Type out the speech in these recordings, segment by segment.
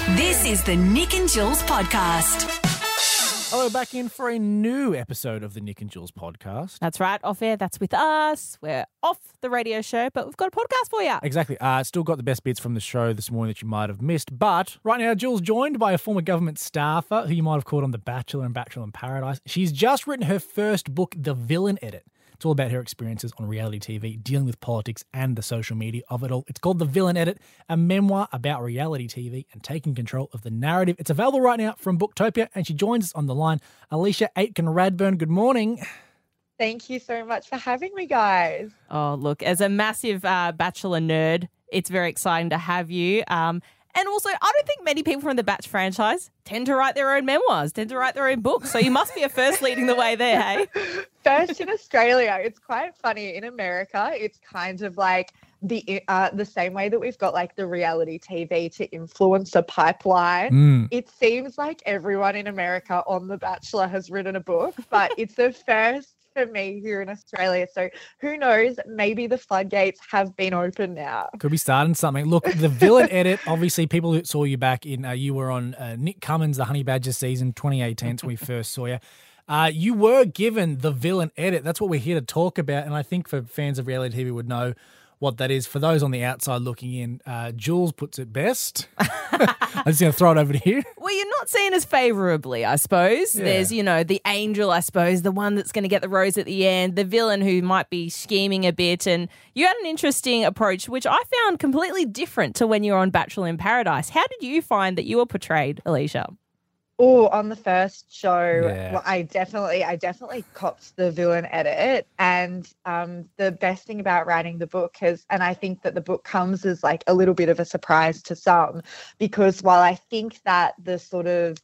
This is the Nick and Jules podcast. Hello, back in for a new episode of the Nick and Jules podcast. That's right, off air, that's with us. We're off the radio show, but we've got a podcast for you. Exactly. Still got the best bits from the show this morning that you might have missed. But right now, Jules joined by a former government staffer who you might have caught on The Bachelor and Bachelor in Paradise. She's just written her first book, The Villain Edit. It's all about her experiences on reality TV, dealing with politics and the social media of it all. It's called The Villain Edit, a memoir about reality TV and taking control of the narrative. It's available right now from Booktopia, and she joins us on the line. Alicia Aitken-Radburn, good morning. Thank you so much for having me, guys. Oh, look, as a massive Bachelor nerd, it's very exciting to have you. And also, I don't think many people from the Batch franchise tend to write their own memoirs, tend to write their own books. So you must be a first leading the way there, hey? First in Australia. It's quite funny. In America, it's kind of like the same way that we've got like the reality TV to influencer pipeline. It seems like everyone in America on The Bachelor has written a book, but it's the first for me here in Australia. So who knows, maybe the floodgates have been opened now. Could be starting something. Look, The Villain Edit, obviously people who saw you back in, you were on Nick Cummins, the Honey Badger season 2018 when we first saw you. You were given The Villain Edit. That's what we're here to talk about. And I think for fans of reality TV would know what that is. For those on the outside looking in, Jules puts it best. I'm just going to throw it over to you. Well, you're not seen as favourably, I suppose. Yeah. There's, the angel, I suppose, the one that's going to get the rose at the end, the villain who might be scheming a bit. And you had an interesting approach, which I found completely different to when you were on Bachelor in Paradise. How did you find that you were portrayed, Alicia? Oh, on the first show, Yeah. well, I definitely copped the villain edit. And the best thing about writing the book and I think that the book comes as like a little bit of a surprise to some, because while I think that the sort of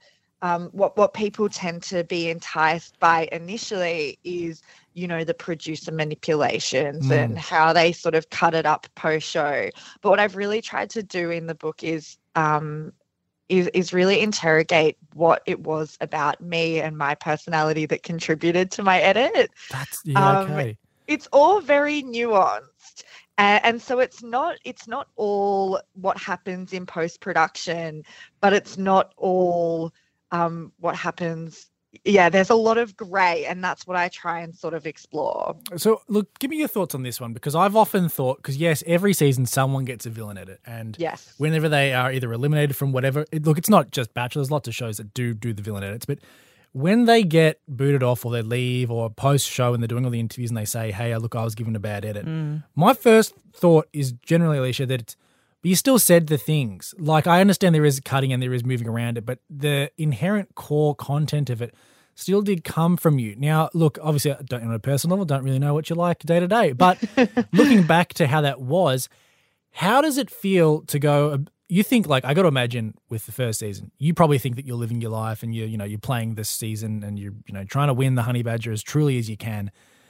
what people tend to be enticed by initially is, the producer manipulations and how they sort of cut it up post-show. But what I've really tried to do in the book is really interrogate what it was about me and my personality that contributed to my edit. Okay. It's all very nuanced. And so it's not all what happens in post-production, but it's not all what happens. Yeah, there's a lot of grey, and that's what I try and sort of explore. So, look, give me your thoughts on this one, because I've often thought, because yes, every season someone gets a villain edit, and yes, whenever they are either eliminated from whatever, look, it's not just Bachelor, there's lots of shows that do the villain edits, but when they get booted off or they leave or post-show and they're doing all the interviews and they say, hey, look, I was given a bad edit, my first thought is generally, Alicia, that you still said the things. Like, I understand there is cutting and there is moving around it, but the inherent core content of it still did come from you. Now, look, obviously, I don't on a personal level, don't really know what you like day to day, but looking back to how that was, how does it feel to go? You think, like, I got to imagine with the first season, you probably think that you're living your life and you're playing this season and you're trying to win the Honey Badger as truly as you can.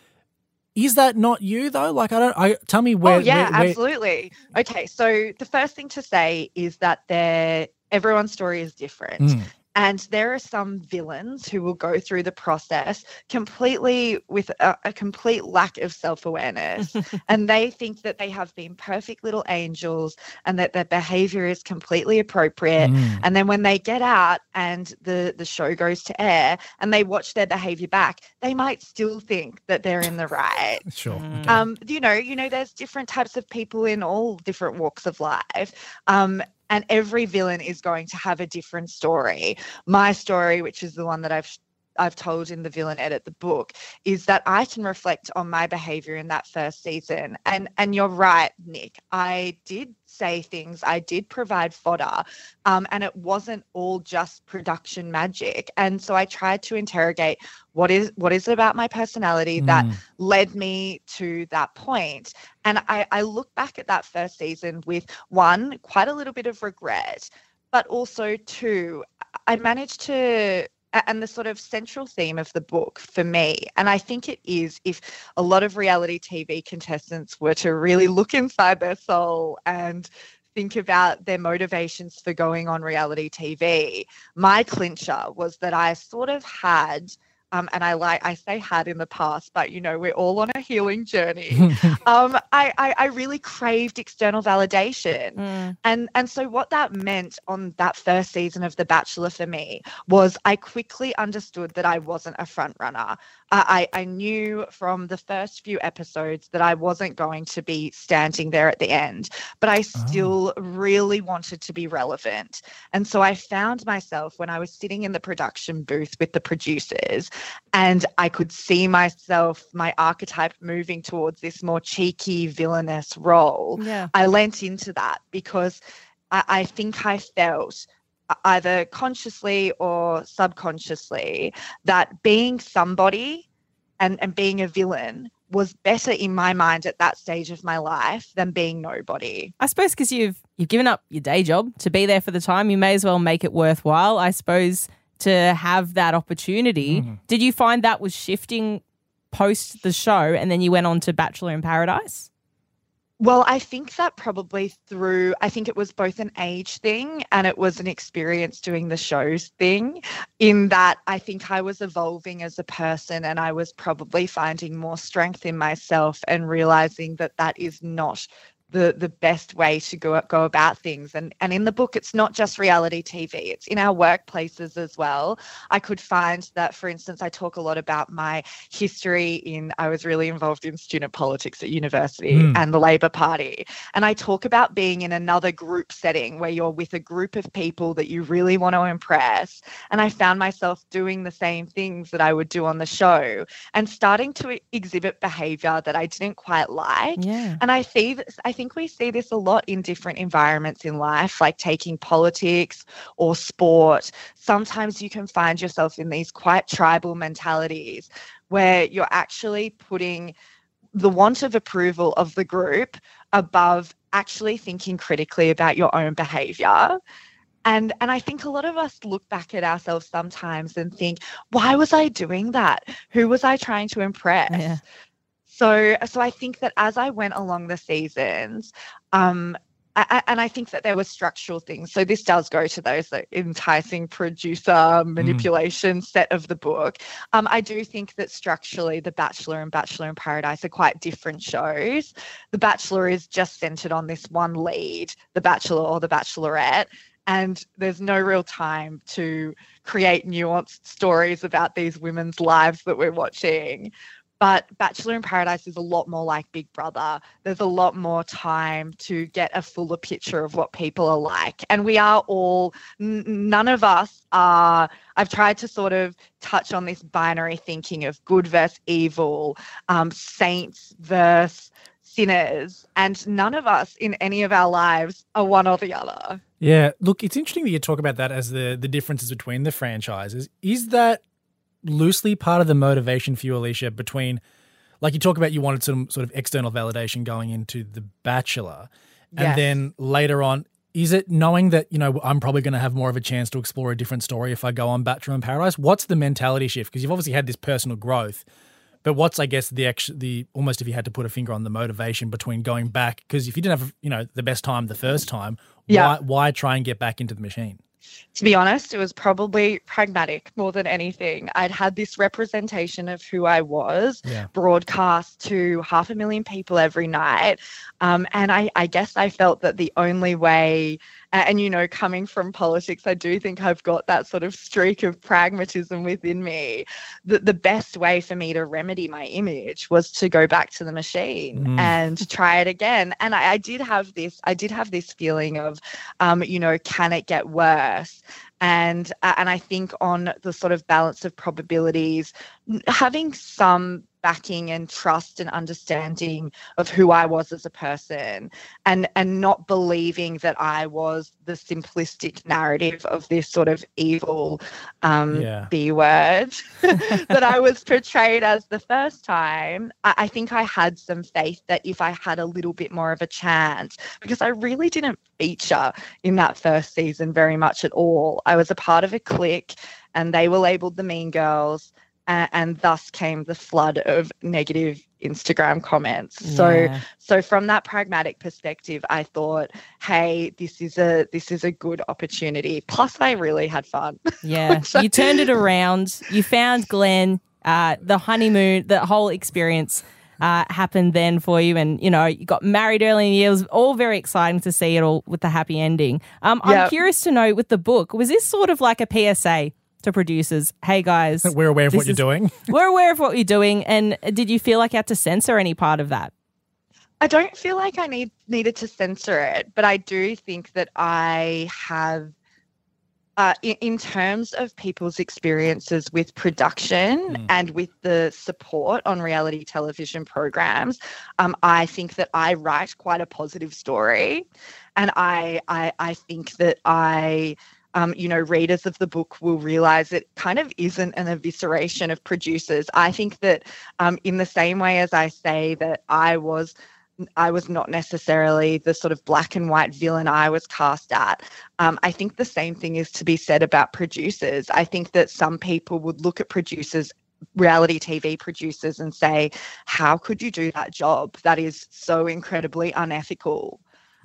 Is that not you though? Like, tell me where. Oh yeah, where... absolutely. Okay, so the first thing to say is that everyone's story is different. And there are some villains who will go through the process completely with a complete lack of self-awareness. And they think that they have been perfect little angels and that their behavior is completely appropriate. And then when they get out and the show goes to air and they watch their behavior back, they might still think that they're in the right. Sure. Okay. There's different types of people in all different walks of life. And every villain is going to have a different story. My story, which is the one that I've told in The Villain Edit, the book, is that I can reflect on my behavior in that first season. And you're right, Nick. I did say things. I did provide fodder. And it wasn't all just production magic. And so I tried to interrogate what is it about my personality that led me to that point. And I look back at that first season with, one, quite a little bit of regret, but also two, I managed to, and the sort of central theme of the book for me, and I think it is, if a lot of reality TV contestants were to really look inside their soul and think about their motivations for going on reality TV, my clincher was that I sort of had and I say had in the past, but we're all on a healing journey. I really craved external validation. And so what that meant on that first season of The Bachelor for me was I quickly understood that I wasn't a front runner. I knew from the first few episodes that I wasn't going to be standing there at the end, but I still really wanted to be relevant. And so I found myself when I was sitting in the production booth with the producers and I could see myself, my archetype moving towards this more cheeky, villainous role. Yeah. I lent into that because I think I felt either consciously or subconsciously that being somebody and being a villain was better in my mind at that stage of my life than being nobody. I suppose because you've given up your day job to be there for the time, you may as well make it worthwhile, I suppose, to have that opportunity. Did you find that was shifting post the show and then you went on to Bachelor in Paradise? Well, I think that probably I think it was both an age thing and it was an experience doing the shows thing, in that I think I was evolving as a person and I was probably finding more strength in myself and realizing that that is not the best way to go about things. And in the book, it's not just reality TV, it's in our workplaces as well. I could find that, for instance, I talk a lot about my history I was really involved in student politics at university and the Labor Party. And I talk about being in another group setting where you're with a group of people that you really want to impress. And I found myself doing the same things that I would do on the show and starting to exhibit behavior that I didn't quite like. Yeah. And I think we see this a lot in different environments in life, like taking politics or sport. Sometimes you can find yourself in these quite tribal mentalities where you're actually putting the want of approval of the group above actually thinking critically about your own behavior. And I think a lot of us look back at ourselves sometimes and think, why was I doing that? Who was I trying to impress? Yeah. So I think that as I went along the seasons, and I think that there were structural things. So this does go to those enticing producer manipulation set of the book. I do think that structurally The Bachelor and Bachelor in Paradise are quite different shows. The Bachelor is just centered on this one lead, the Bachelor or the Bachelorette. And there's no real time to create nuanced stories about these women's lives that we're watching. But Bachelor in Paradise is a lot more like Big Brother. There's a lot more time to get a fuller picture of what people are like. And we are all, none of us are, I've tried to sort of touch on this binary thinking of good versus evil, saints versus sinners. And none of us in any of our lives are one or the other. Yeah, look, it's interesting that you talk about that as the differences between the franchises. Is that loosely part of the motivation for you, Alicia, between, like you talk about, you wanted some sort of external validation going into The Bachelor, and Yes. then later on, is it knowing that, I'm probably going to have more of a chance to explore a different story if I go on Bachelor in Paradise? What's the mentality shift? Because you've obviously had this personal growth, but what's, I guess, the almost, if you had to put a finger on the motivation between going back, because if you didn't have, the best time the first time, why try and get back into the machine? To be honest, it was probably pragmatic more than anything. I'd had this representation of who I was broadcast to 500,000 people every night. And I guess I felt that the only way, and coming from politics, I do think I've got that sort of streak of pragmatism within me. The best way for me to remedy my image was to go back to the machine and try it again. And I did have this feeling of, can it get worse? And I think on the sort of balance of probabilities, having some backing and trust and understanding of who I was as a person, and not believing that I was the simplistic narrative of this sort of evil B word that I was portrayed as the first time. I think I had some faith that if I had a little bit more of a chance, because I really didn't feature in that first season very much at all. I was a part of a clique and they were labelled the Mean Girls. And thus came the flood of negative Instagram comments. Yeah. So from that pragmatic perspective, I thought, hey, this is a good opportunity. Plus, I really had fun. Yeah. You turned it around. You found Glenn. The honeymoon, the whole experience happened then for you, and you got married early in the year. It was all very exciting to see it all with the happy ending. I'm curious to know, with the book, was this sort of like a PSA to producers? Hey guys, We're aware of what you're doing. We're aware of what you're doing, and did you feel like you had to censor any part of that? I don't feel like I needed to censor it, but I do think that I have. In terms of people's experiences with production and with the support on reality television programs, I think that I write quite a positive story, and I think that readers of the book will realize it kind of isn't an evisceration of producers. I think that in the same way as I say that I was not necessarily the sort of black and white villain I was cast at. I think the same thing is to be said about producers. I think that some people would look at reality TV producers, and say, how could you do that job? That is so incredibly unethical.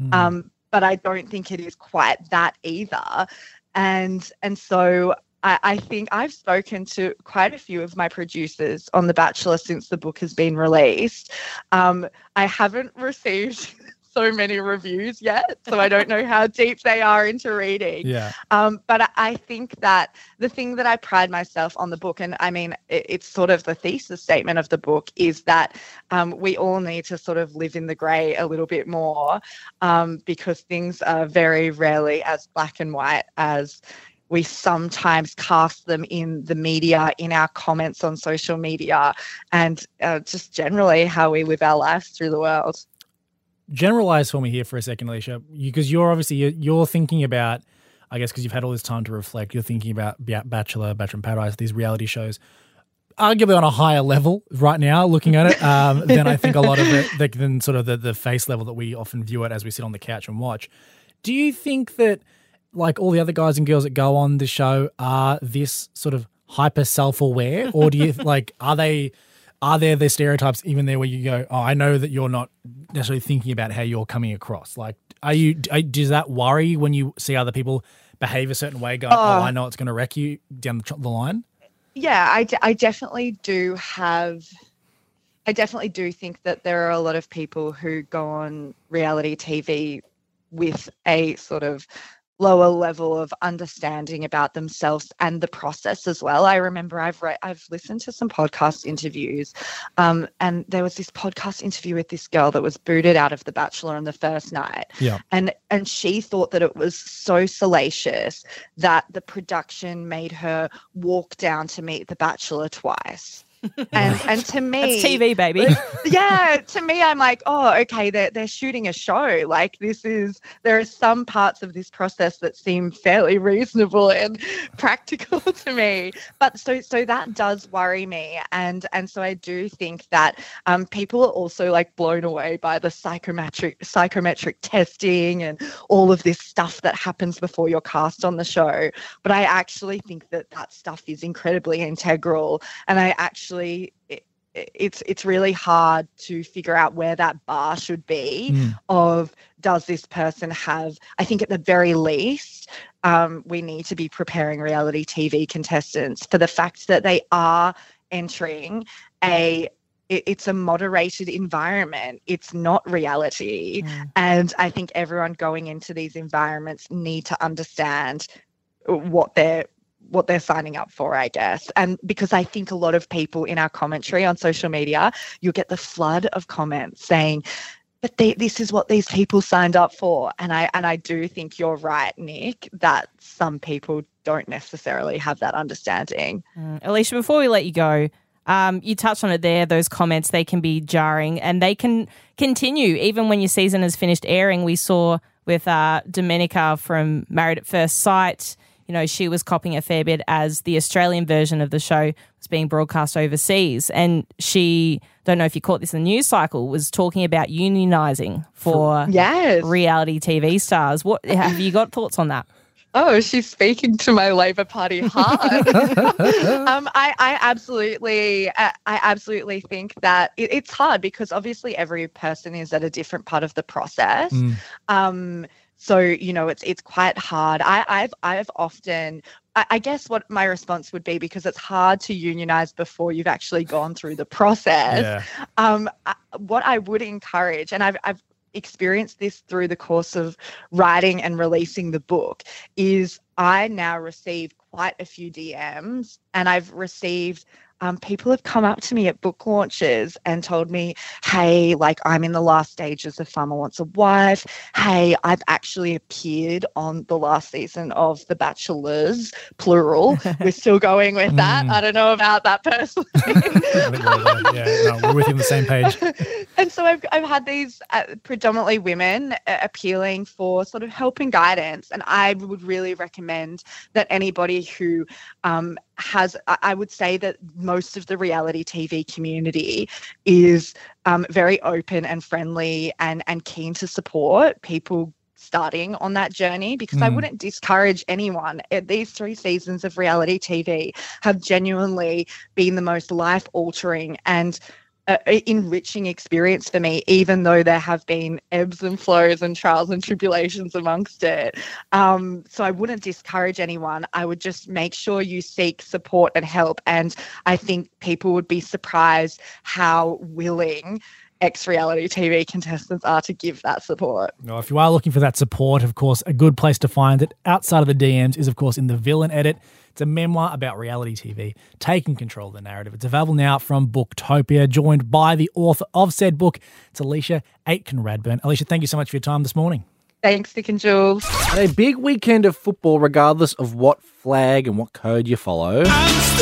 But I don't think it is quite that either. And so I think I've spoken to quite a few of my producers on The Bachelor since the book has been released. I haven't received so many reviews yet, so I don't know how deep they are into reading. Yeah. But I think that the thing that I pride myself on the book, and I mean, it's sort of the thesis statement of the book, is that we all need to sort of live in the grey a little bit more, because things are very rarely as black and white as we sometimes cast them in the media, in our comments on social media, and just generally how we live our lives through the world. Generalize for me here for a second, Alicia, because you're obviously you're thinking about, I guess, because you've had all this time to reflect, you're thinking about Bachelor in Paradise, these reality shows, arguably on a higher level right now, looking at it, than I think a lot of it, than sort of the face level that we often view it as we sit on the couch and watch. Do you think that, like all the other guys and girls that go on the show, are this sort of hyper self-aware, or do you are there the stereotypes even there where you go, oh, I know that you're not necessarily thinking about how you're coming across? Like, does that worry when you see other people behave a certain way, going, oh, I know it's going to wreck you down the line? Yeah, I definitely do think that there are a lot of people who go on reality TV with a sort of lower level of understanding about themselves and the process as well. I remember I've listened to some podcast interviews, and there was this podcast interview with this girl that was booted out of The Bachelor on the first night. Yeah. And she thought that it was so salacious that the production made her walk down to meet The Bachelor twice. And to me, that's TV, baby. Yeah, to me, I'm like, oh, okay, they're shooting a show. Like, there are some parts of this process that seem fairly reasonable and practical to me. But so that does worry me, and so I do think that people are also like blown away by the psychometric testing and all of this stuff that happens before you're cast on the show. But I actually think that stuff is incredibly integral, and it's really hard to figure out where that bar should be of, does this person have, I think at the very least, we need to be preparing reality TV contestants for the fact that they are entering it's a moderated environment. It's not reality. And I think everyone going into these environments need to understand what they're signing up for, I guess. And because I think a lot of people in our commentary on social media, you'll get the flood of comments saying, but this is what these people signed up for. And I do think you're right, Nick, that some people don't necessarily have that understanding. Alicia, before we let you go, you touched on it there, those comments, they can be jarring and they can continue even when your season has finished airing. We saw with Domenica from Married at First Sight, she was copying a fair bit as the Australian version of the show was being broadcast overseas. And she, don't know if you caught this in the news cycle, was talking about unionising for reality TV stars. What have you got thoughts on that? Oh, she's speaking to my Labor Party heart. I absolutely think that it's hard because obviously every person is at a different part of the process. So, it's quite hard. I've often, I guess what my response would be, because it's hard to unionize before you've actually gone through the process. What I would encourage, and I've experienced this through the course of writing and releasing the book, is I now receive quite a few DMs, and I've received people have come up to me at book launches and told me, hey, like, I'm in the last stages of Farmer Wants a Wife. Hey, I've actually appeared on the last season of The Bachelors, plural. We're still going with that. I don't know about that personally. We're within the same page. And so I've had these predominantly women appealing for sort of help and guidance. And I would really recommend that anybody who I would say that most of the reality TV community is very open and friendly and keen to support people starting on that journey, because I wouldn't discourage anyone. These 3 seasons of reality TV have genuinely been the most life-altering and enriching experience for me, even though there have been ebbs and flows and trials and tribulations amongst it. So I wouldn't discourage anyone. I would just make sure you seek support and help. And I think people would be surprised how willing ex-reality TV contestants are to give that support. Well, if you are looking for that support, of course, a good place to find it outside of the DMs is, of course, in The Villain Edit. It's a memoir about reality TV, taking control of the narrative. It's available now from Booktopia, joined by the author of said book. It's Alicia Aitken-Radburn. Alicia, thank you so much for your time this morning. Thanks, Nick and Jules. A big weekend of football, regardless of what flag and what code you follow. Close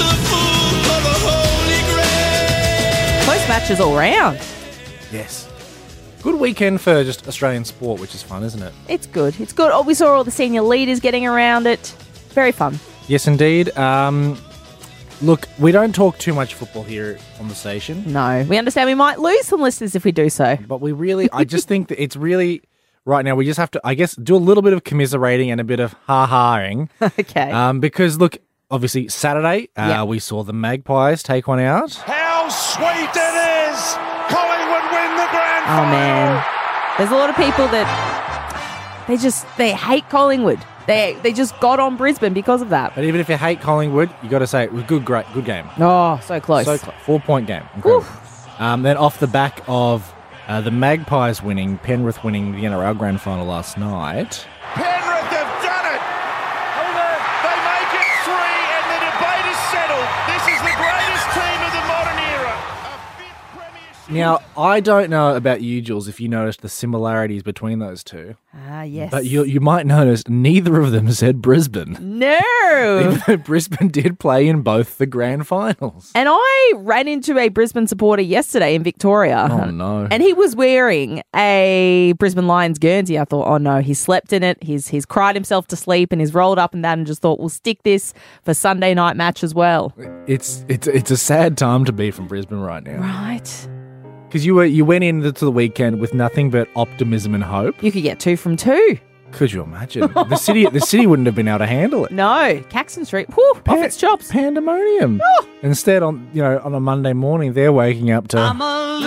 matches all round. Yes. Good weekend for just Australian sport, which is fun, isn't it? It's good. It's good. Oh, we saw all the senior leaders getting around it. Very fun. Yes, indeed. Look, we don't talk too much football here on the station. No. We understand we might lose some listeners if we do so. But we really, I just think that it's really, right now, we just have to, I guess, do a little bit of commiserating and a bit of ha-haing. Okay. Because, look, obviously, Saturday, we saw the Magpies take one out. How sweet it is! Collingwood win the grand final! Oh, man. There's a lot of people that they hate Collingwood. They just got on Brisbane because of that. But even if you hate Collingwood, you got to say it was good game. Oh, so close. 4-point game. Then off the back of the Magpies winning, Penrith winning the NRL grand final last night. Penrith have done it! They make it 3 and the debate is settled. This is the greatest team of the modern era. A 5th premiership. Now, I don't know about you, Jules, if you noticed the similarities between those two. Ah, yes. But you might notice neither of them said Brisbane. No! Even though Brisbane did play in both the grand finals. And I ran into a Brisbane supporter yesterday in Victoria. Oh, no. And he was wearing a Brisbane Lions Guernsey. I thought, oh, no, he's slept in it. He's cried himself to sleep and he's rolled up in that and just thought, we'll stick this for Sunday night match as well. It's a sad time to be from Brisbane right now. Right. Because you went into the weekend with nothing but optimism and hope. You could get 2 from 2. Could you imagine? The city wouldn't have been able to handle it. No. Caxton Street, off its chops. Pandemonium. Oh. Instead, on a Monday morning, they're waking up to... I'm a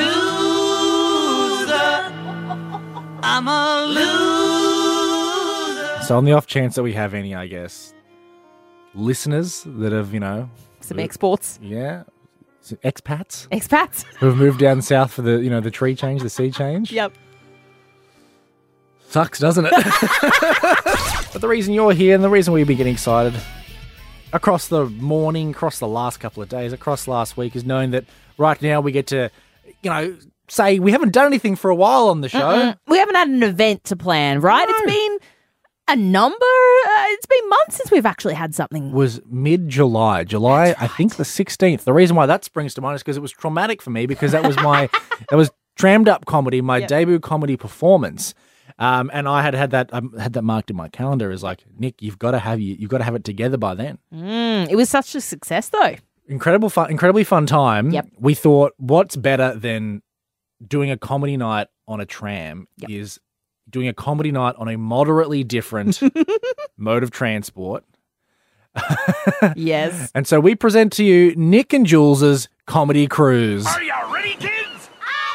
loser. So on the off chance that we have any, I guess, listeners that have, Some exports. Yeah. Expats Expats. who have moved down south for the tree change, the sea change. Yep. Sucks, doesn't it? But the reason you're here and the reason we've been getting excited across the morning, across the last couple of days, across last week is knowing that right now we get to, say we haven't done anything for a while on the show. We haven't had an event to plan, right? No. It's been it's been months since we've actually had something. Was mid-July. July, I think the 16th. The reason why that springs to mind is because it was traumatic for me because that was that was Trammed Up Comedy, my debut comedy performance. And I had that marked in my calendar as like, Nick, you've got to have it together by then. It was such a success though. Incredibly fun time. Yep. We thought, what's better than doing a comedy night on a tram is doing a comedy night on a moderately different mode of transport. Yes. And so we present to you Nick and Jules's comedy cruise. Are you ready, kids?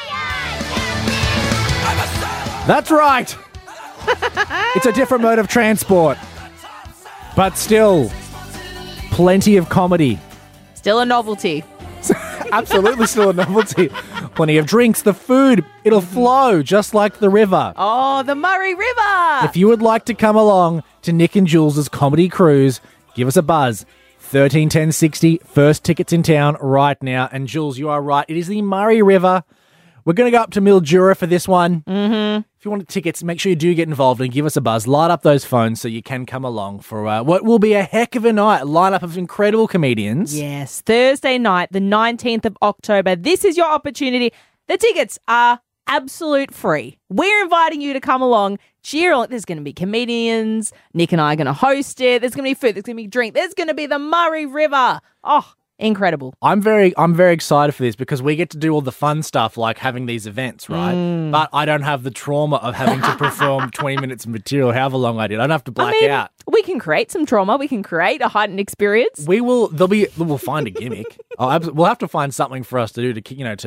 That's right. It's a different mode of transport, but still plenty of comedy. Still a novelty. Absolutely still a novelty. Plenty of drinks, the food, it'll flow just like the river. Oh, the Murray River. If you would like to come along to Nick and Jules's comedy cruise, give us a buzz. 13 10 60, first tickets in town right now. And Jules, you are right. It is the Murray River. We're going to go up to Mildura for this one. Mm-hmm. If you want tickets, make sure you do get involved and give us a buzz. Light up those phones so you can come along for what will be a heck of a night. Lineup of incredible comedians. Yes, Thursday night, the 19th of October. This is your opportunity. The tickets are absolute free. We're inviting you to come along. Cheer on. There's going to be comedians. Nick and I are going to host it. There's going to be food. There's going to be drink. There's going to be the Murray River. Oh, incredible. I'm very excited for this because we get to do all the fun stuff like having these events, right? But I don't have the trauma of having to perform 20 minutes of material, however long I did. I don't have to black out. We can create some trauma. We can create a heightened experience. We'll find a gimmick. We'll have to find something for us to do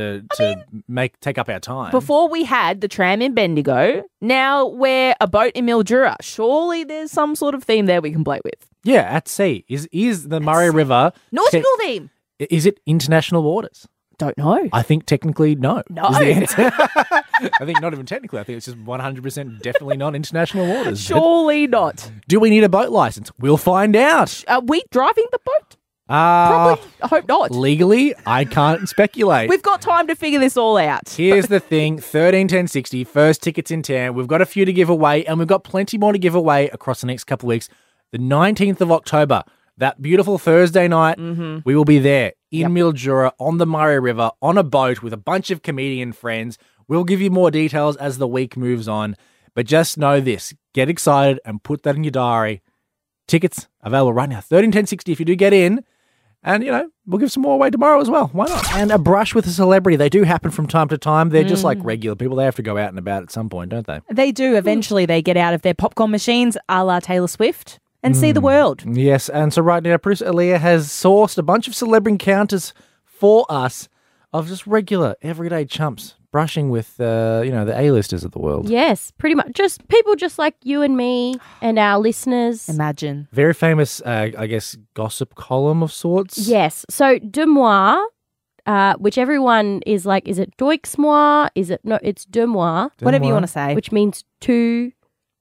to take up our time. Before we had the tram in Bendigo, now we're a boat in Mildura. Surely there's some sort of theme there we can play with. Yeah, at sea. Is the Murray River Nautical theme. Is it international waters? Don't know. I think technically no. No. Is the answer. I think not even technically. I think it's just 100% definitely not international waters. Surely not. Do we need a boat license? We'll find out. Are we driving the boat? Probably. I hope not. Legally, I can't speculate. We've got time to figure this all out. Here's the thing, 13 10 60, first tickets in town. We've got a few to give away, and we've got plenty more to give away across the next couple of weeks. The 19th of October, that beautiful Thursday night, we will be there in Mildura on the Murray River on a boat with a bunch of comedian friends. We'll give you more details as the week moves on, but just know this. Get excited and put that in your diary. Tickets available right now, 13 10 60 if you do get in. And, we'll give some more away tomorrow as well. Why not? And a brush with a celebrity. They do happen from time to time. They're just like regular people. They have to go out and about at some point, don't they? They do. Eventually, they get out of their popcorn machines, a la Taylor Swift, and see the world. Yes. And so right now, producer Aaliyah has sourced a bunch of celebrity encounters for us of just regular, everyday chumps brushing with, the A-listers of the world. Yes, pretty much. Just people just like you and me and our listeners. Imagine. Very famous, gossip column of sorts. Yes. So, De Moi, which everyone is like, is it Deux Moi? It's De Moi. Whatever you want to say. Which means two,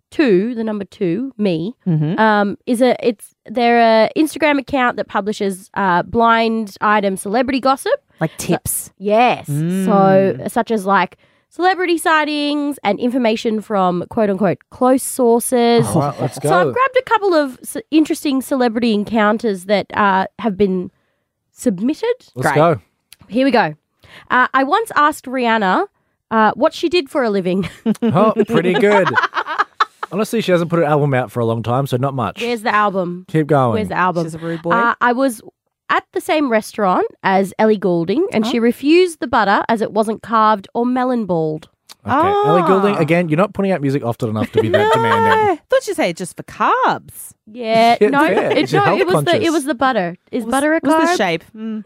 the number 2, me. Mm-hmm. They're a Instagram account that publishes blind item celebrity gossip. Like tips. Yes. So, such as like celebrity sightings and information from quote unquote close sources. All right, let's go. So, I've grabbed a couple of interesting celebrity encounters that have been submitted. Let's go. Here we go. I once asked Rihanna what she did for a living. Oh, pretty good. Honestly, she hasn't put an album out for a long time, so not much. Where's the album? Keep going. Where's the album? She's a rude boy. I was at the same restaurant as Ellie Goulding, and she refused the butter as it wasn't carved or melon balled. Okay. Ellie Goulding, again, you're not putting out music often enough to be that demanding. Thought you say just for carbs. Yeah, Yeah, no, fair. it You're health was conscious. the butter. Is butter a Was carb? the shape.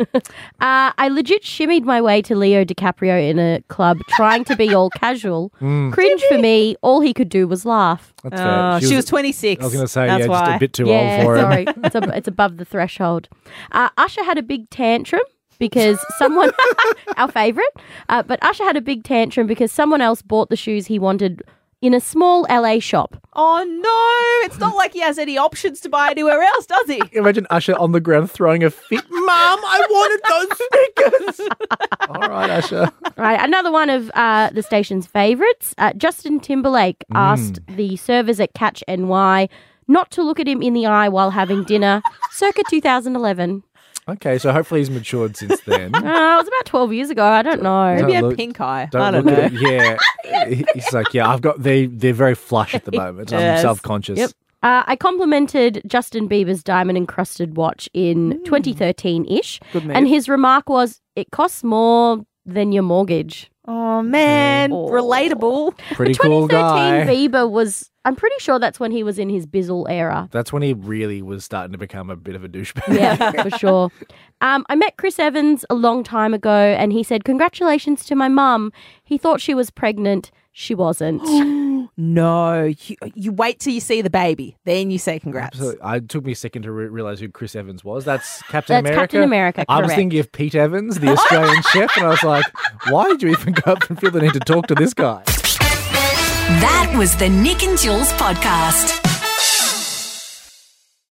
I legit shimmied my way to Leo DiCaprio in a club trying to be all casual. Cringe for me. All he could do was laugh. That's fair. She was 26. I was going to say, That's just why. a bit too old for him. sorry. It's above the threshold. Usher had a big tantrum because someone, our favourite, but Usher had a big tantrum because someone else bought the shoes he wanted in a small LA shop. Oh, no. It's not like he has any options to buy anywhere else, does he? Imagine Usher on the ground throwing a fit. Mum, I wanted those sneakers. All right, Usher. Right, another one of the station's favourites. Justin Timberlake asked the servers at Catch NY not to look at him in the eye while having dinner, circa 2011. Okay, so hopefully he's matured since then. It was about 12 years ago. I don't know. Maybe he had look- pink eye. Don't I don't look know. at it. Yeah. He's like, I've got, they're very flush at the moment. I'm Yes. self-conscious. Yep. I complimented Justin Bieber's diamond-encrusted watch in 2013-ish, Good man. and his remark was, it costs more than your mortgage. Oh, man. Oh. Relatable. Pretty The cool 2013 guy. Bieber was, I'm pretty sure that's when he was in his Bizzle era. That's when he really was starting to become a bit of a douchebag. Yeah, for sure. I met Chris Evans a long time ago and he said, congratulations to my mum. He thought she was pregnant. She wasn't. No. You wait till you see the baby. Then you say congrats. Absolutely. It took me a second to realize who Chris Evans was. That's Captain That's America. Captain America, I was correct. thinking of Pete Evans, the Australian chef, and I was like, why did you even go up and feel the need to talk to this guy? That was the Nick and Jules podcast.